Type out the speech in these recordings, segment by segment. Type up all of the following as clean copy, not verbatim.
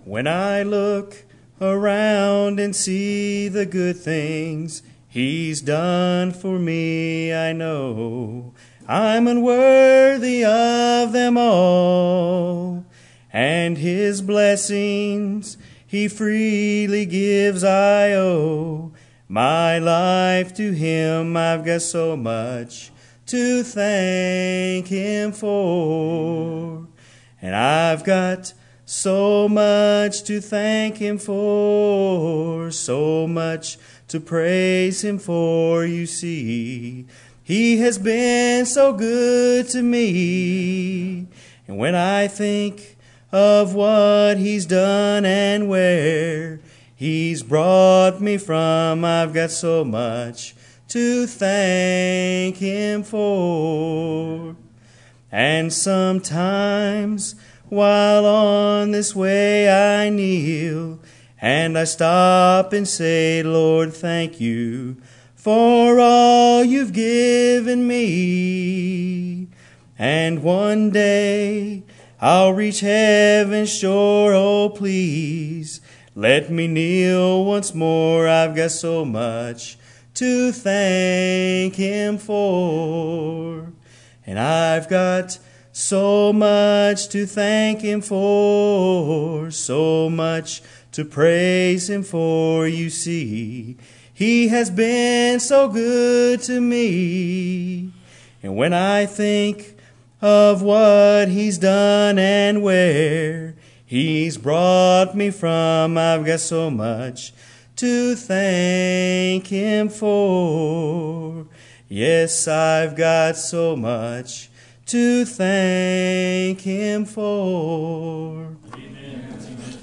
When I look around and see the good things He's done for me, I know I'm unworthy of them all. And His blessings He freely gives, I owe my life to Him. I've got so much to thank Him for. And I've got so much to thank Him for, so much to praise Him for. You see, He has been so good to me. And when I think of what He's done and where He's brought me from, I've got so much to thank Him for. And sometimes while on this way I kneel, and I stop and say, Lord, thank you for all you've given me. And one day I'll reach heaven's shore, oh please, let me kneel once more. I've got so much to thank Him for. And I've got so much to thank Him for, so much to praise Him for. You see, He has been so good to me. And when I think of what He's done and where He's brought me from, I've got so much to thank Him for. Yes, I've got so much to thank Him for. Amen.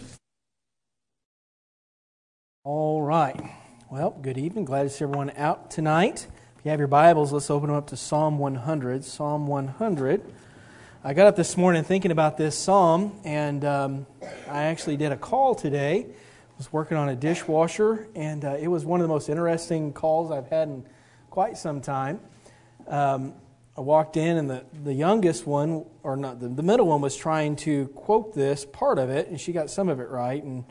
All right. Well, good evening. Glad to see everyone out tonight. If you have your Bibles, let's open them up to Psalm 100. Psalm 100. I got up this morning thinking about this psalm, and I actually did a call today. I was working on a dishwasher, and it was one of the most interesting calls I've had in quite some time. I walked in, and the youngest one, or not, the middle one was trying to quote this part of it, and she got some of it right, and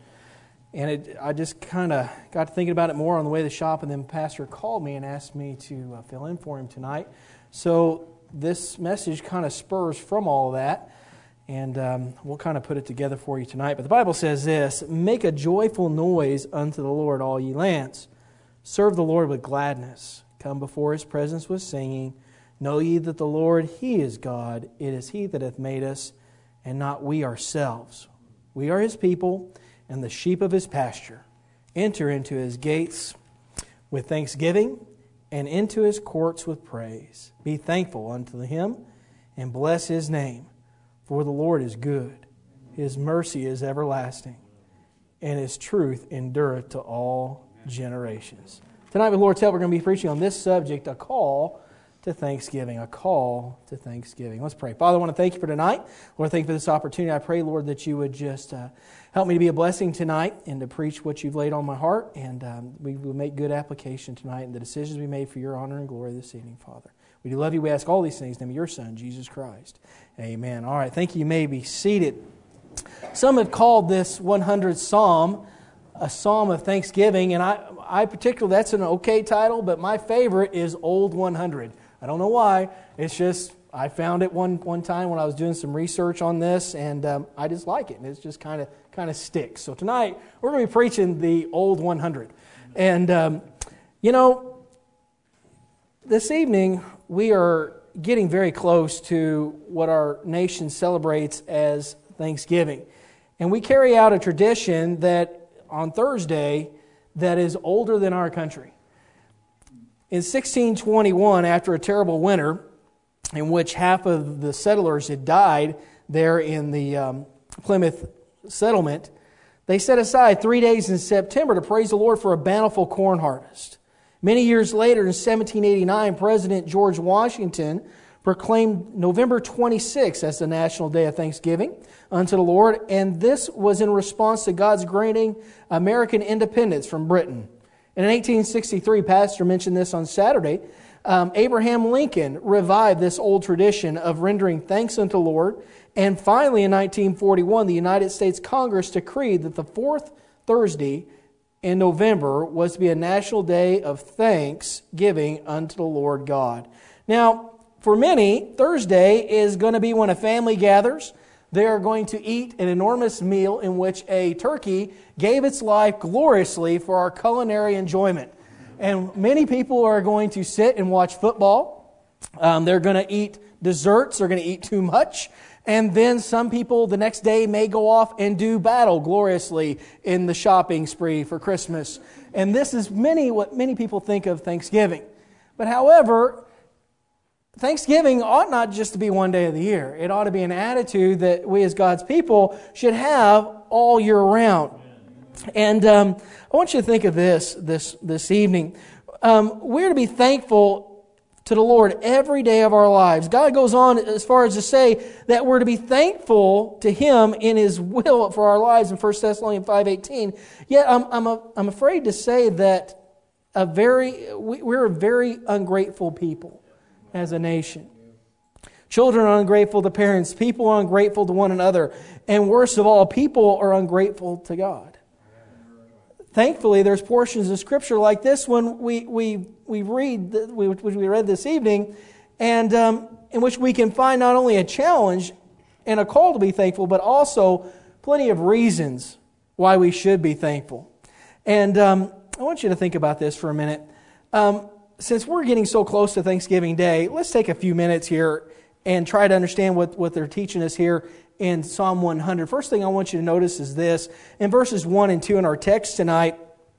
I just kind of got to thinking about it more on the way to the shop, and then Pastor called me and asked me to fill in for him tonight. So this message kind of spurs from all of that, and we'll kind of put it together for you tonight. But the Bible says this: "Make a joyful noise unto the Lord, all ye lands. Serve the Lord with gladness. Come before His presence with singing. Know ye that the Lord, He is God. It is He that hath made us, and not we ourselves. We are His people, and the sheep of His pasture. Enter into His gates with thanksgiving, and into His courts with praise. Be thankful unto Him, and bless His name. For the Lord is good. His mercy is everlasting, and His truth endureth to all generations." Tonight, with Lord's help, we're going to be preaching on this subject, a call to thanksgiving. A call to thanksgiving. Let's pray. Father, I want to thank You for tonight. Lord, thank You for this opportunity. I pray, Lord, that You would just help me to be a blessing tonight and to preach what You've laid on my heart, and we will make good application tonight in the decisions we made for Your honor and glory this evening, Father. We do love You. We ask all these things in the name of Your Son, Jesus Christ. Amen. All right, thank you. You may be seated. Some have called this 100th Psalm a psalm of thanksgiving, and I particularly, that's an okay title, but my favorite is Old 100. I don't know why. It's just, I found it one time when I was doing some research on this, and I just like it, and it's just kind of sticks. So tonight, we're going to be preaching the Old 100. And, this evening, we are getting very close to what our nation celebrates as Thanksgiving. And we carry out a tradition that on Thursday that is older than our country. In 1621, after a terrible winter in which half of the settlers had died there in the Plymouth settlement, they set aside 3 days in September to praise the Lord for a bountiful corn harvest. Many years later, in 1789, President George Washington proclaimed November 26th as the National Day of Thanksgiving unto the Lord, and this was in response to God's granting American independence from Britain. And in 1863, Pastor mentioned this on Saturday, Abraham Lincoln revived this old tradition of rendering thanks unto the Lord And finally, in 1941, the United States Congress decreed that the fourth Thursday in November was to be a national day of thanksgiving unto the Lord God. Now, for many, Thursday is going to be when a family gathers. They are going to eat an enormous meal in which a turkey gave its life gloriously for our culinary enjoyment. And many people are going to sit and watch football. They're going to eat desserts. They're going to eat too much. And then some people the next day may go off and do battle gloriously in the shopping spree for Christmas. And this is what many people think of Thanksgiving. But however, Thanksgiving ought not just to be one day of the year. It ought to be an attitude that we as God's people should have all year round. And I want you to think of this evening. We're to be thankful to the Lord every day of our lives. God goes on as far as to say that we're to be thankful to Him in His will for our lives in 1 Thessalonians 5:18. Yet I'm afraid to say that we're a very ungrateful people as a nation. Children are ungrateful to parents. People are ungrateful to one another. And worst of all, people are ungrateful to God. Thankfully, there's portions of Scripture like this one we read, which we read this evening, and in which we can find not only a challenge and a call to be thankful, but also plenty of reasons why we should be thankful. And I want you to think about this for a minute. Since we're getting so close to Thanksgiving Day, let's take a few minutes here and try to understand what they're teaching us here in Psalm 100. First thing I want you to notice is this. In verses 1 and 2 in our text tonight,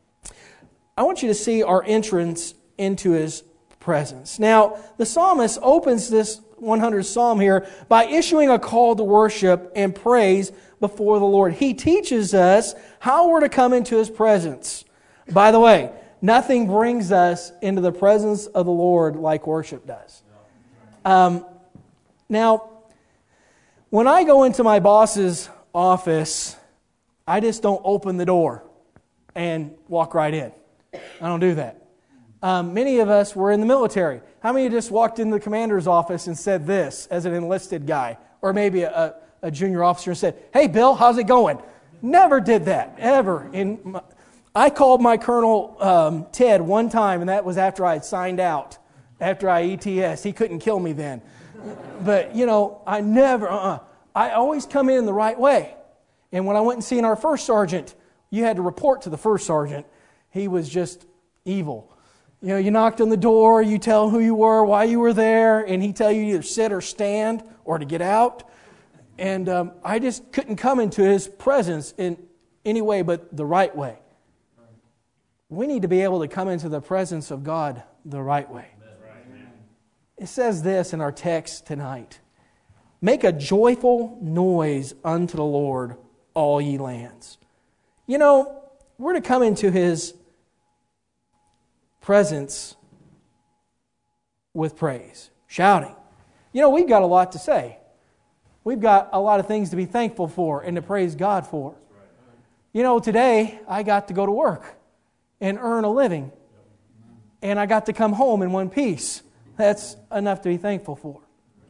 I want you to see our entrance into His presence. Now, the psalmist opens this 100th psalm here by issuing a call to worship and praise before the Lord. He teaches us how we're to come into His presence. By the way, nothing brings us into the presence of the Lord like worship does. Now, when I go into my boss's office, I just don't open the door and walk right in. I don't do that. Many of us were in the military. How many just walked into the commander's office and said this as an enlisted guy? Or maybe a junior officer and said, "Hey, Bill, how's it going?" Never did that, ever. I called my Colonel Ted one time, and that was after I had signed out, after I ETS. He couldn't kill me then. But, I never, I always come in the right way. And when I went and seen our first sergeant, you had to report to the first sergeant. He was just evil. You knocked on the door, you tell who you were, why you were there, and he'd tell you either sit or stand or to get out. And I just couldn't come into His presence in any way but the right way. We need to be able to come into the presence of God the right way. It says this in our text tonight. Make a joyful noise unto the Lord, all ye lands. We're to come into His presence with praise, shouting. We've got a lot to say. We've got a lot of things to be thankful for and to praise God for. Today I got to go to work and earn a living. And I got to come home in one piece. That's enough to be thankful for.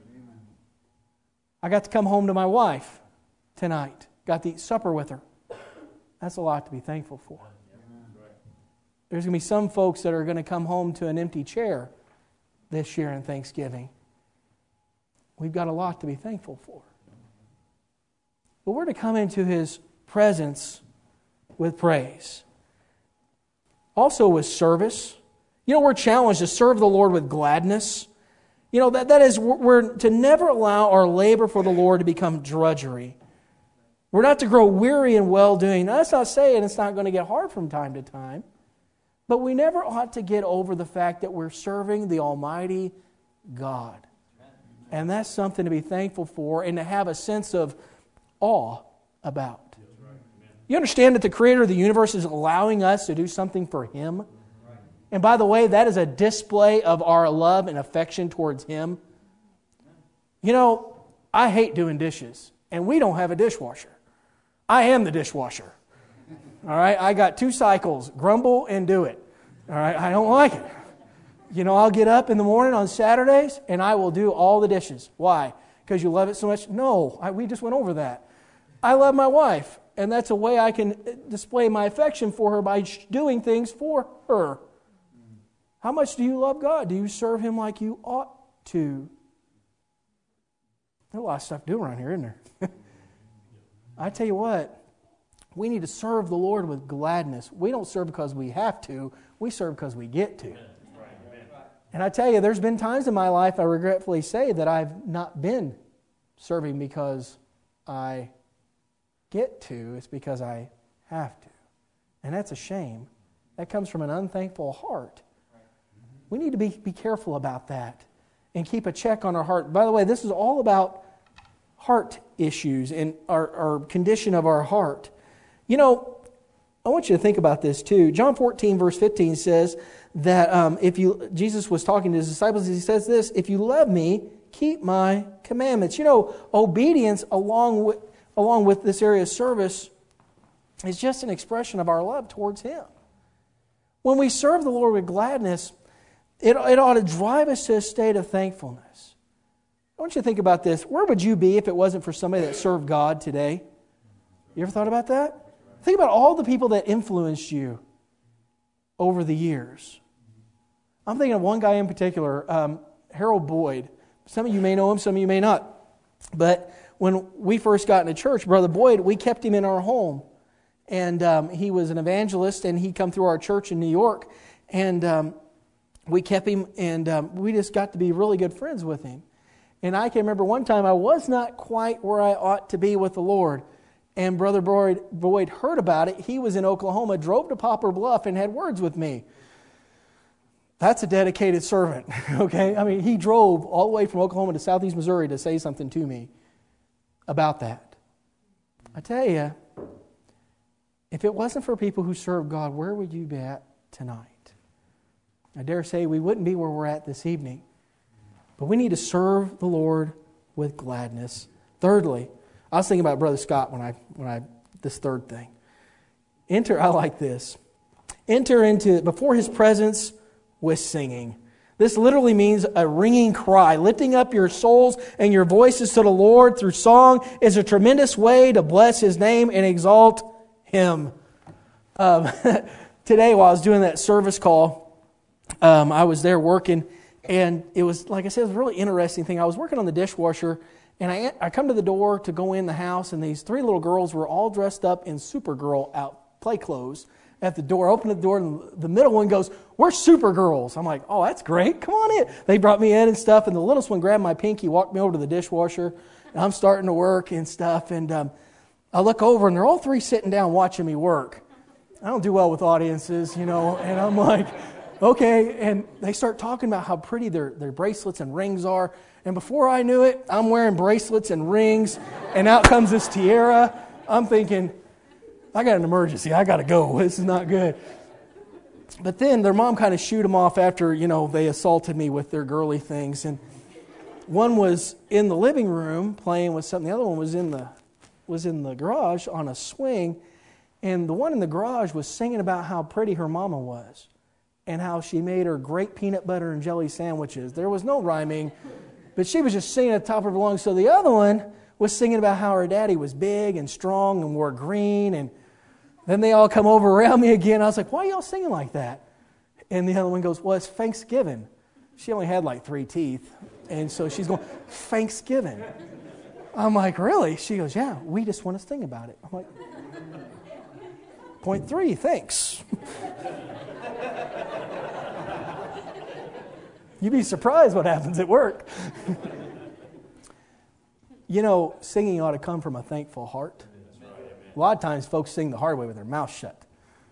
I got to come home to my wife tonight. Got to eat supper with her. That's a lot to be thankful for. There's going to be some folks that are going to come home to an empty chair this year in Thanksgiving. We've got a lot to be thankful for. But we're to come into His presence with praise. Also with service. We're challenged to serve the Lord with gladness. That is, we're to never allow our labor for the Lord to become drudgery. We're not to grow weary in well-doing. Now, that's not saying it's not going to get hard from time to time. But we never ought to get over the fact that we're serving the Almighty God. And that's something to be thankful for and to have a sense of awe about. You understand that the Creator of the universe is allowing us to do something for Him? And by the way, that is a display of our love and affection towards Him. I hate doing dishes, and we don't have a dishwasher. I am the dishwasher. All right, I got 2 cycles, grumble and do it. All right, I don't like it. I'll get up in the morning on Saturdays, and I will do all the dishes. Why? Because you love it so much? No, we just went over that. I love my wife, and that's a way I can display my affection for her by doing things for her. How much do you love God? Do you serve Him like you ought to? There's a lot of stuff to do around here, isn't there? I tell you what, we need to serve the Lord with gladness. We don't serve because we have to. We serve because we get to. And I tell you, there's been times in my life, I regretfully say, that I've not been serving because I get to. It's because I have to. And that's a shame. That comes from an unthankful heart. We need to be careful about that and keep a check on our heart. By the way, this is all about heart issues and our condition of our heart. You know, I want you to think about this too. John 14, verse 15 says that Jesus was talking to His disciples, He says this, if you love me, keep my commandments. You know, obedience along with this area of service is just an expression of our love towards Him. When we serve the Lord with gladness, it ought to drive us to a state of thankfulness. I want you to think about this. Where would you be if it wasn't for somebody that served God today? You ever thought about that? Think about all the people that influenced you over the years. I'm thinking of one guy in particular, Harold Boyd. Some of you may know him, some of you may not. But when we first got into church, Brother Boyd, we kept him in our home. And he was an evangelist, and he'd come through our church in New York. And we kept him, and we just got to be really good friends with him. And I can remember one time I was not quite where I ought to be with the Lord. And Brother Boyd heard about it. He was in Oklahoma, drove to Poplar Bluff, and had words with me. That's a dedicated servant, okay? I mean, he drove all the way from Oklahoma to southeast Missouri to say something to me about that. I tell you, if it wasn't for people who serve God, where would you be at tonight? I dare say we wouldn't be where we're at this evening. But we need to serve the Lord with gladness. Thirdly, I was thinking about Brother Scott this third thing. I like this. Enter into before His presence with singing. This literally means a ringing cry. Lifting up your souls and your voices to the Lord through song is a tremendous way to bless His name and exalt Him. Today, while I was doing that service call, I was there working, and it was, like I said, it was a really interesting thing. I was working on the dishwasher, and I come to the door to go in the house, and these three little girls were all dressed up in Supergirl play clothes at the door. I opened the door, and the middle one goes, "We're Supergirls." I'm like, "Oh, that's great. Come on in." They brought me in and stuff, and the littlest one grabbed my pinky, walked me over to the dishwasher, and I'm starting to work and stuff, and I look over, and they're all three sitting down watching me work. I don't do well with audiences, and I'm like, okay. And they start talking about how pretty their bracelets and rings are. And before I knew it, I'm wearing bracelets and rings, and out comes this tiara. I'm thinking, I got an emergency. I got to go. This is not good. But then their mom kind of shooed them off after, they assaulted me with their girly things. And one was in the living room playing with something. The other one was in the garage on a swing. And the one in the garage was singing about how pretty her mama was and how she made her great peanut butter and jelly sandwiches. There was no rhyming, but she was just singing at the top of her lungs. So the other one was singing about how her daddy was big and strong and wore green. And then they all come over around me again. I was like, "Why are y'all singing like that?" And the other one goes, "Well, it's Thanksgiving." She only had like 3 teeth. And so she's going, "Thanksgiving." I'm like, "Really?" She goes, "Yeah, we just want to sing about it." I'm like, Point 3, thanks. You'd be surprised what happens at work. Singing ought to come from a thankful heart. A lot of times folks sing the hard way with their mouth shut.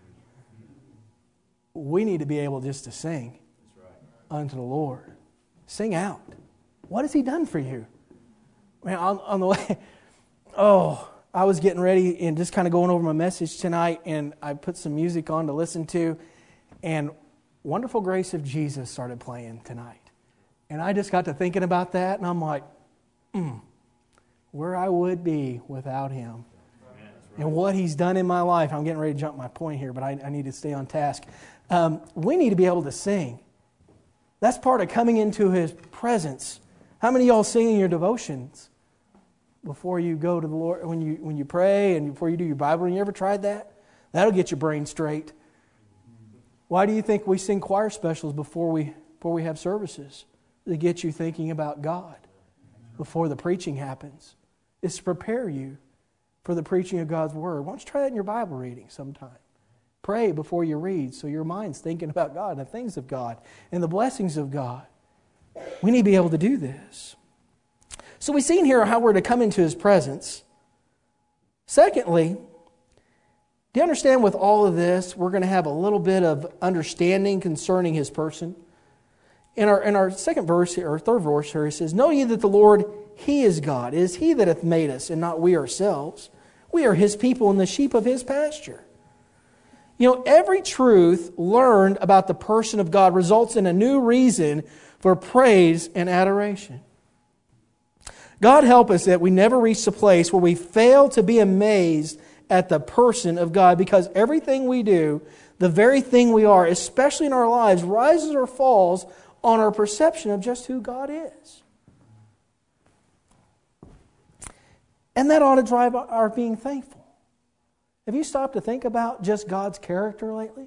We need to be able just to sing unto the Lord. Sing out. What has He done for you? Man, on the way, I was getting ready and just kind of going over my message tonight, and I put some music on to listen to, and Wonderful Grace of Jesus started playing tonight. And I just got to thinking about that, and I'm like, where I would be without Him. And what He's done in my life. I'm getting ready to jump my point here, but I need to stay on task. We need to be able to sing. That's part of coming into His presence How many of y'all sing in your devotions before you go to the Lord, when you pray and before you do your Bible reading? You ever tried that? That'll get your brain straight. Why do you think we sing choir specials before we have services? To get you thinking about God before the preaching happens. It's to prepare you for the preaching of God's Word. Why don't you try that in your Bible reading sometime? Pray before you read so your mind's thinking about God and the things of God and the blessings of God. We need to be able to do this. So we've seen here how we're to come into His presence. Secondly, do you understand with all of this, we're going to have a little bit of understanding concerning His person? In our second verse here, or third verse here, it says, "Know ye that the Lord, He is God. It is He that hath made us, and not we ourselves. We are His people and the sheep of His pasture." You know, every truth learned about the person of God results in a new reason for praise and adoration. God help us that we never reach the place where we fail to be amazed at the person of God, because everything we do, the very thing we are, especially in our lives, rises or falls on our perception of just who God is. And that ought to drive our being thankful. Have you stopped to think about just God's character lately?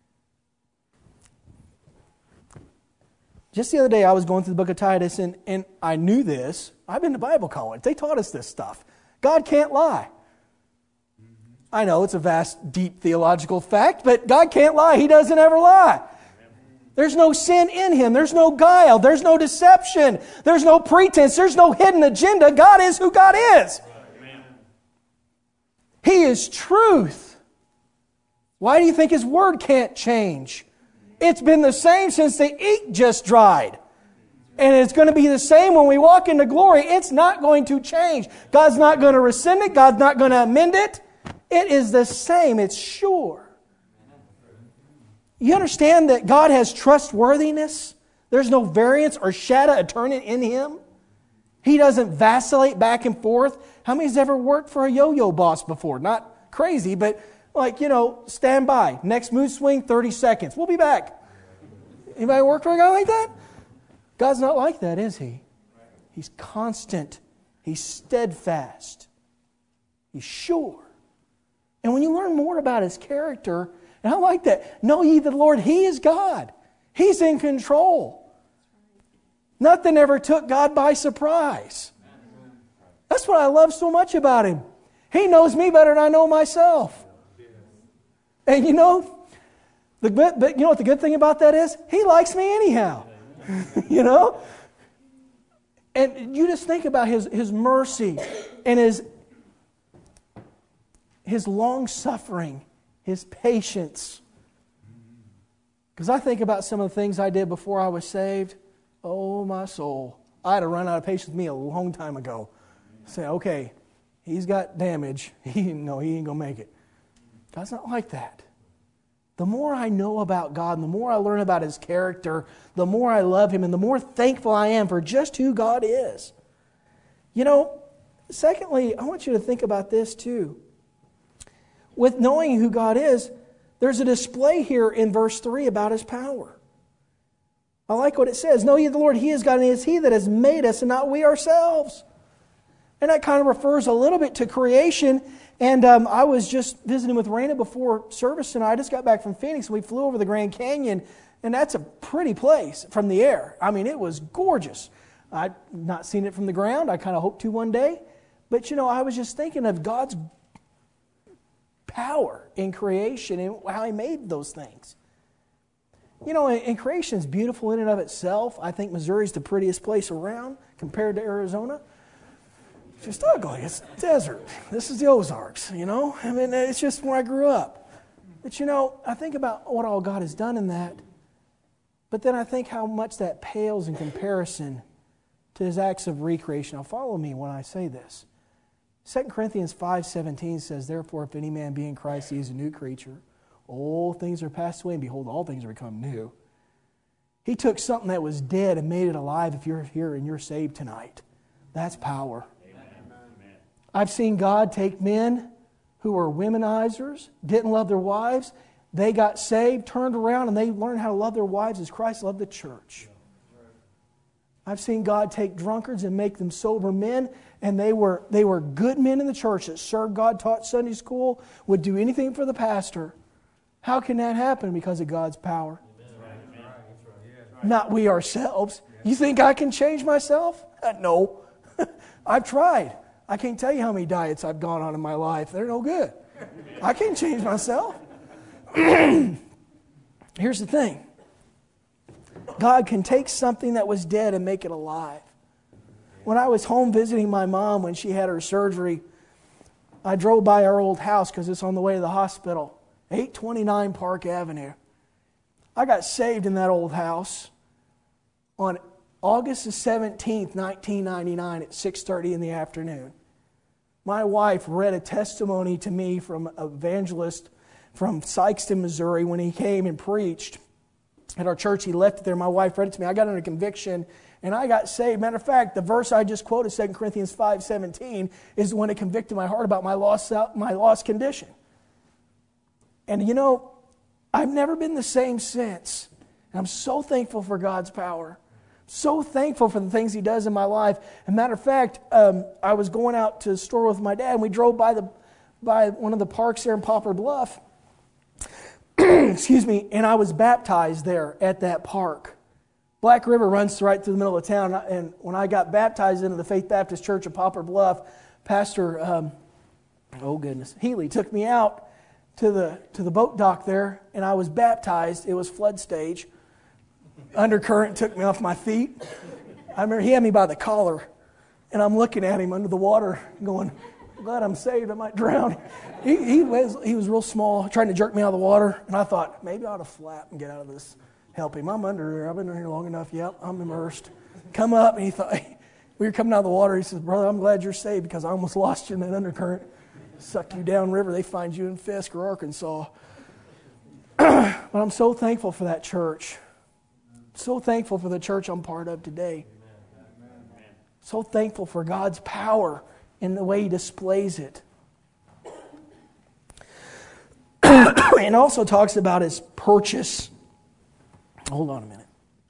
Just the other day I was going through the book of Titus, and I knew this. I've been to Bible college. They taught us this stuff. God can't lie. I know it's a vast, deep theological fact, but God can't lie. He doesn't ever lie. There's no sin in Him. There's no guile. There's no deception. There's no pretense. There's no hidden agenda. God is who God is. He is truth. Why do you think His Word can't change? It's been the same since the ink just dried. And it's going to be the same when we walk into glory. It's not going to change. God's not going to rescind it. God's not going to amend it. It is the same. It's sure. You understand that God has trustworthiness? There's no variance or shadow of turning in Him. He doesn't vacillate back and forth. How many's ever worked for a yo-yo boss before? Not crazy, but stand by. Next mood swing, 30 seconds. We'll be back. Anybody work for a guy like that? God's not like that, is He? He's constant. He's steadfast. He's sure. And when you learn more about His character, and I like that, know ye the Lord, He is God. He's in control. Nothing ever took God by surprise. That's what I love so much about Him. He knows me better than I know myself. And you know what the good thing about that is? He likes me anyhow. You know? And you just think about His mercy and His long-suffering, His patience. Because I think about some of the things I did before I was saved. Oh, my soul. I had to run out of patience with me a long time ago. Say, okay, he's got damage. He ain't going to make it. God's not like that. The more I know about God and the more I learn about His character, the more I love Him and the more thankful I am for just who God is. You know, secondly, I want you to think about this too. With knowing who God is, there's a display here in verse 3 about His power. I like what it says. Know ye the Lord, He is God, and it is He that has made us and not we ourselves. And that kind of refers a little bit to creation. And I was just visiting with Raina before service tonight. I just got back from Phoenix, and we flew over the Grand Canyon, and that's a pretty place from the air. I mean, it was gorgeous. I'd not seen it from the ground. I kind of hope to one day. But, I was just thinking of God's power in creation and how He made those things. And creation is beautiful in and of itself. I think Missouri's the prettiest place around compared to Arizona. It's just ugly. It's desert. This is the Ozarks, I mean, it's just where I grew up. But, I think about what all God has done in that. But then I think how much that pales in comparison to His acts of recreation. Now, follow me when I say this. 2 Corinthians 5:17 says, Therefore, if any man be in Christ, he is a new creature. Old things are passed away, and behold, all things are become new. He took something that was dead and made it alive. If you're here and you're saved tonight, that's power. Amen. I've seen God take men who were womenizers, didn't love their wives. They got saved, turned around, and they learned how to love their wives as Christ loved the church. I've seen God take drunkards and make them sober men, and they were good men in the church that served God, taught Sunday school, would do anything for the pastor. How can that happen? Because of God's power. Not we ourselves. You think I can change myself? No. I've tried. I can't tell you how many diets I've gone on in my life. They're no good. I can't change myself. Here's the thing. God can take something that was dead and make it alive. When I was home visiting my mom when she had her surgery, I drove by our old house because it's on the way to the hospital. 829 Park Avenue. I got saved in that old house on August the 17th, 1999 at 6:30 in the afternoon. My wife read a testimony to me from an evangelist from Sikeston, Missouri, when he came and preached at our church. He left it there. My wife read it to me. I got under conviction and I got saved. Matter of fact, the verse I just quoted, 2 Corinthians 5:17, is the one that convicted my heart about my lost condition. And you know, I've never been the same since. And I'm so thankful for God's power. So thankful for the things He does in my life. As a matter of fact, I was going out to the store with my dad, and we drove by one of the parks there in Poplar Bluff. Excuse me, and I was baptized there at that park. Black River runs right through the middle of town, and when I got baptized into the Faith Baptist Church of Poplar Bluff, Pastor, Healy took me out to the boat dock there, and I was baptized. It was flood stage. Undercurrent took me off my feet. I remember he had me by the collar, and I'm looking at him under the water going, I'm glad I'm saved, I might drown. He was real small, trying to jerk me out of the water, and I thought, maybe I ought to flap and get out of this. Help him. I'm under here. I've been here long enough. Yep, I'm immersed. Come up, and he thought, we were coming out of the water. He says, brother, I'm glad you're saved because I almost lost you in that undercurrent. Suck you down river. They find you in Fisk or Arkansas. But I'm so thankful for that church. So thankful for the church I'm part of today. So thankful for God's power in the way He displays it. And also talks about His purchase. Hold on a minute.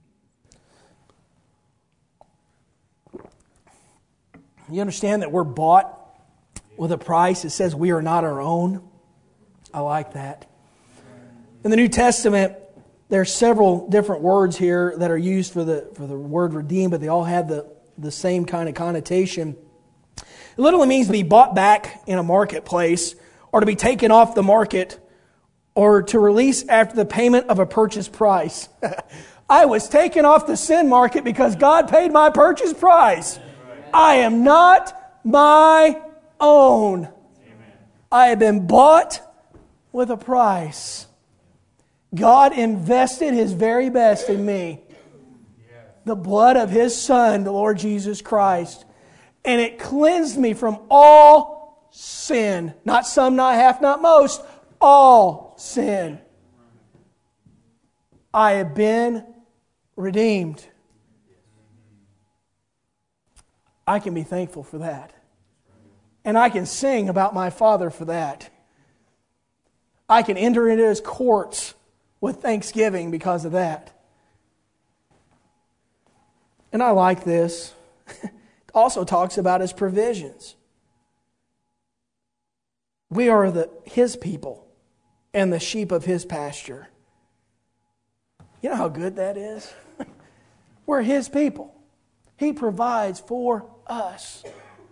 You understand that we're bought with a price? It says we are not our own. I like that. In the New Testament, there are several different words here that are used for the word redeemed, but they all have the same kind of connotation. It literally means to be bought back in a marketplace, or to be taken off the market, or to release after the payment of a purchase price. I was taken off the sin market because God paid my purchase price. I am not my own. I have been bought with a price. God invested His very best in me. The blood of His Son, the Lord Jesus Christ. And it cleansed me from all sin. Not some, not half, not most. All sin. I have been redeemed. I can be thankful for that. And I can sing about my Father for that. I can enter into His courts with thanksgiving because of that. And I like this. It also talks about His provisions. We are His people and the sheep of His pasture. You know how good that is? We're His people. He provides for us.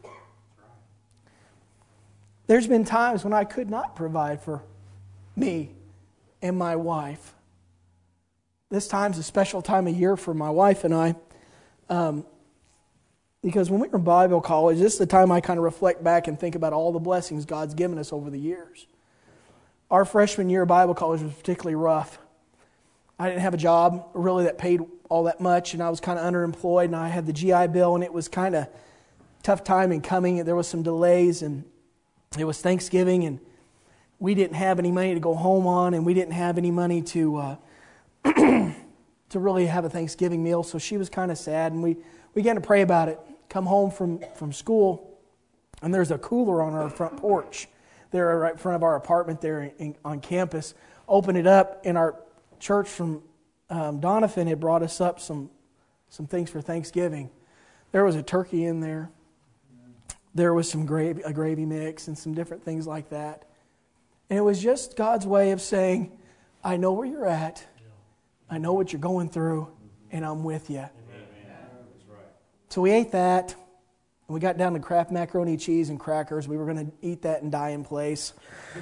There's been times when I could not provide for me and my wife. This time's a special time of year for my wife and I. Because when we were in Bible college, this is the time I kind of reflect back and think about all the blessings God's given us over the years. Our freshman year of Bible college was particularly rough. I didn't have a job really that paid all that much, and I was kind of underemployed, and I had the GI Bill, and it was kind of tough time in coming. There was some delays, and it was Thanksgiving, and we didn't have any money to go home on, and we didn't have any money to to really have a Thanksgiving meal. So she was kind of sad, and we began to pray about it. Come home from school, and there's a cooler on our front porch there right in front of our apartment there on campus. Open it up, and our church from Donovan had brought us up some some things for Thanksgiving. There was a turkey in there. There was some a gravy mix and some different things like that. And it was just God's way of saying, I know where you're at. I know what you're going through, and I'm with you. So we ate that. And we got down to Kraft macaroni cheese and crackers. We were going to eat that and die in place.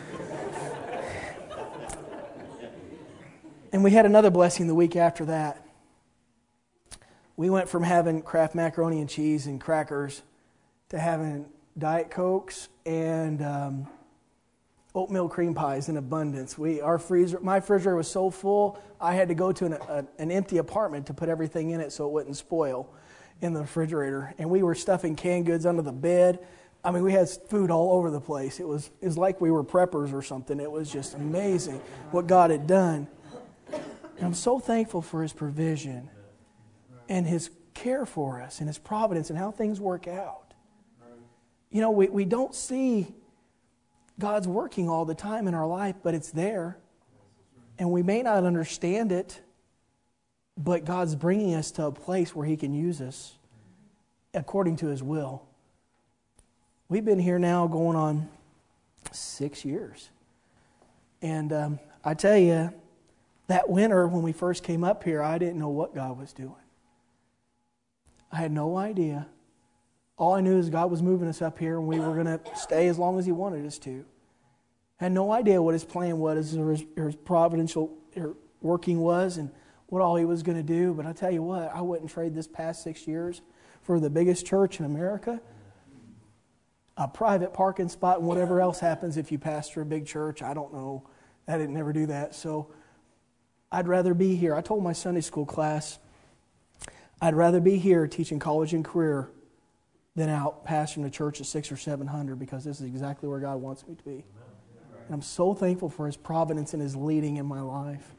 And we had another blessing the week after that. We went from having Kraft macaroni and cheese and crackers to having Diet Cokes and oatmeal cream pies in abundance. My refrigerator was so full, I had to go to an empty apartment to put everything in it so it wouldn't spoil in the refrigerator. And we were stuffing canned goods under the bed. I mean, we had food all over the place. It was like we were preppers or something. It was just amazing what God had done. And I'm so thankful for His provision and His care for us and His providence and how things work out. You know, we don't see God's working all the time in our life, but it's there. And we may not understand it, but God's bringing us to a place where He can use us according to His will. We've been here now going on 6 years. And I tell you, that winter when we first came up here, I didn't know what God was doing. I had no idea. All I knew is God was moving us up here and we were going to stay as long as He wanted us to. I had no idea what His plan was, or His providential working was, and what all He was going to do. But I tell you what, I wouldn't trade this past 6 years for the biggest church in America, a private parking spot, and whatever else happens if you pastor a big church. I don't know. I didn't never do that. So I'd rather be here. I told my Sunday school class, I'd rather be here teaching college and career than out pastoring a church of 600 or 700, because this is exactly where God wants me to be. And I'm so thankful for His providence and His leading in my life.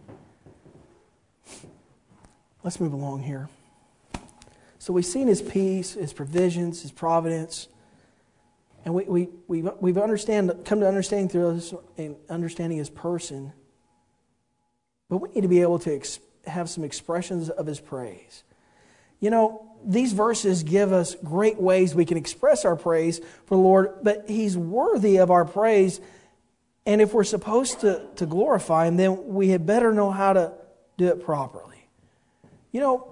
Let's move along here. So we've seen His peace, His provisions, His providence, and we've come to understand through this and understanding His person. But we need to be able to have some expressions of His praise. You know, these verses give us great ways we can express our praise for the Lord, but He's worthy of our praise. And if we're supposed to glorify Him, then we had better know how to do it properly. You know,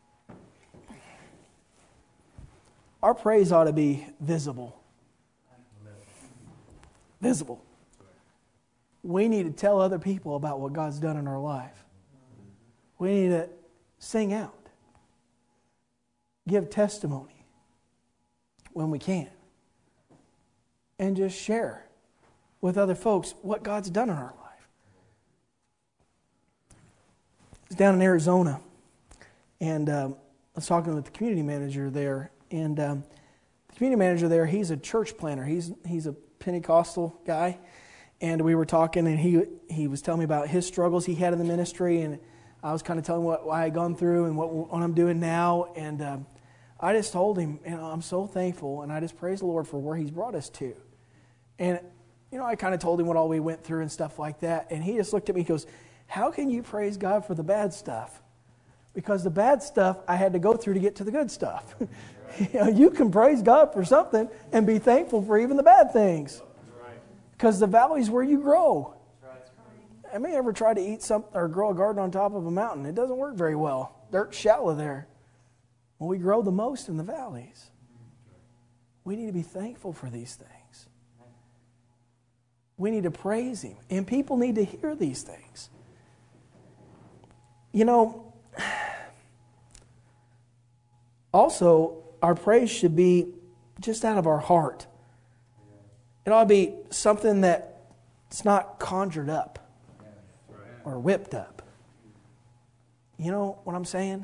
our praise ought to be visible. Visible. We need to tell other people about what God's done in our life. We need to sing out. Give testimony when we can. And just share with other folks what God's done in our life. I was down in Arizona, and I was talking with the community manager there. And the community manager there, he's a church planner. He's a Pentecostal guy. And we were talking, and he was telling me about his struggles he had in the ministry. And I was kind of telling him what I had gone through and what I'm doing now. And I just told him, you know, I'm so thankful, and I just praise the Lord for where He's brought us to. And, you know, I kind of told him what all we went through and stuff like that. And he just looked at me and goes, how can you praise God for the bad stuff? Because the bad stuff I had to go through to get to the good stuff. You know, you can praise God for something and be thankful for even the bad things. Because the valley's where you grow. I may ever try to eat something or grow a garden on top of a mountain. It doesn't work very well. Dirt's shallow there. Well, we grow the most in the valleys. We need to be thankful for these things. We need to praise Him. And people need to hear these things. You know, also, our praise should be just out of our heart. It ought to be something that's not conjured up or whipped up. You know what I'm saying?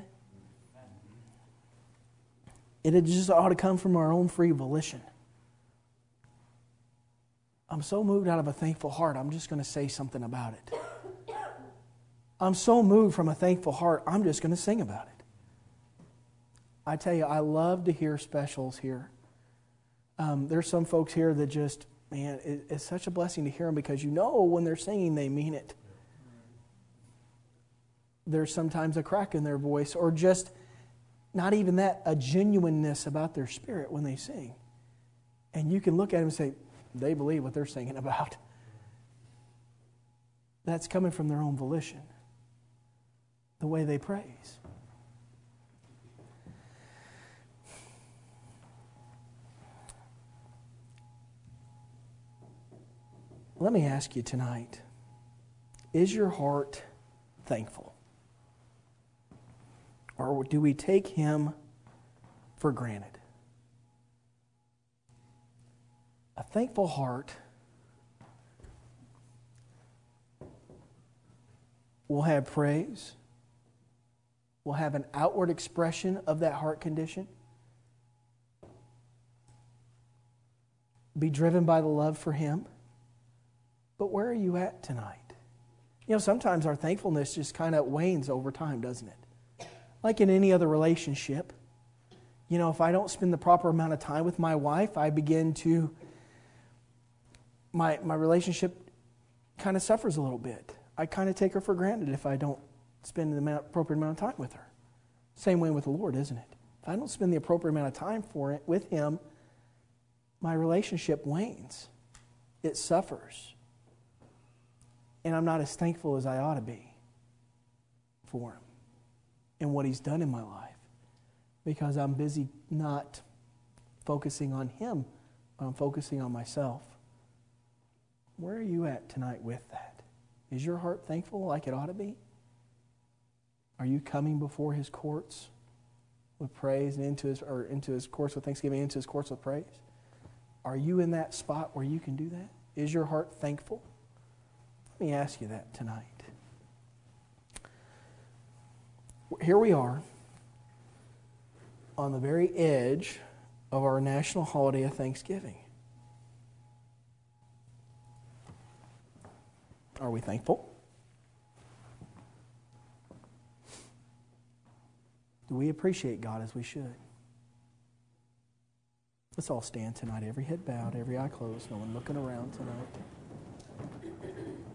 It just ought to come from our own free volition. I'm so moved out of a thankful heart, I'm just going to say something about it. I'm so moved from a thankful heart, I'm just going to sing about it. I tell you, I love to hear specials here. There's some folks here that just, man, it's such a blessing to hear them, because you know when they're singing, they mean it. There's sometimes a crack in their voice, or just not even that, a genuineness about their spirit when they sing. And you can look at them and say, they believe what they're singing about. That's coming from their own volition, the way they praise. Let me ask you tonight, is your heart thankful? Or do we take Him for granted? A thankful heart will have praise, will have an outward expression of that heart condition, be driven by the love for Him. But where are you at tonight? You know, sometimes our thankfulness just kind of wanes over time, doesn't it? Like in any other relationship. You know, if I don't spend the proper amount of time with my wife, I begin to, my relationship kind of suffers a little bit. I kind of take her for granted if I don't spend the appropriate amount of time with her. Same way with the Lord, isn't it? If I don't spend the appropriate amount of time for it with Him, my relationship wanes. It suffers. And I'm not as thankful as I ought to be for Him and what He's done in my life, because I'm busy not focusing on Him. I'm focusing on myself. Where are you at tonight with that? Is your heart thankful like it ought to be? Are you coming before His courts with praise and into His courts with thanksgiving, into His courts with praise? Are you in that spot where you can do that? Is your heart thankful? Let me ask you that tonight. Here we are on the very edge of our national holiday of Thanksgiving. Are we thankful? Do we appreciate God as we should? Let's all stand tonight, every head bowed, every eye closed, no one looking around tonight.